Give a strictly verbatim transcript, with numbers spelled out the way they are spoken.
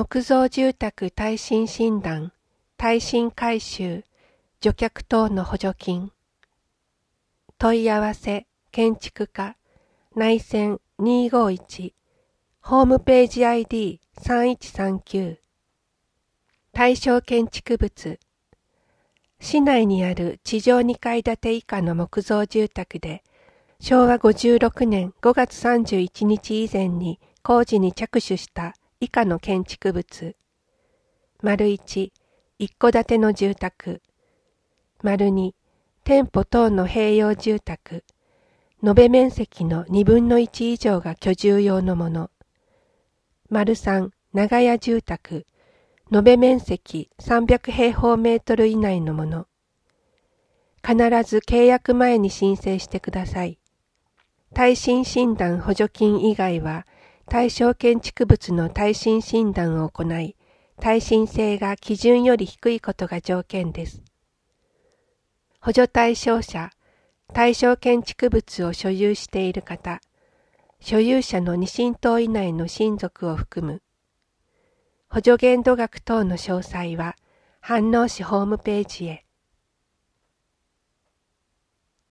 木造住宅耐震診断、耐震改修、除却等の補助金。問い合わせ、建築課、内線にーごーいち、ホームページ アイディーさんいちさんきゅう。対象建築物。市内にある地上にかい建て以下の木造住宅で、しょうわごじゅうろくねんごがつさんじゅういちにち以前に工事に着手した以下の建築物。丸いち、一戸建ての住宅。丸に、店舗等の併用住宅。延べ面積のにぶんのいち以上が居住用のもの。丸さん、長屋住宅。延べ面積さんびゃくへいほうメートル以内のもの。必ず契約前に申請してください。耐震診断補助金以外は、対象建築物の耐震診断を行い、耐震性が基準より低いことが条件です。補助対象者、対象建築物を所有している方、所有者のに親等以内の親族を含む。補助限度額等の詳細は、飯能市ホームページへ。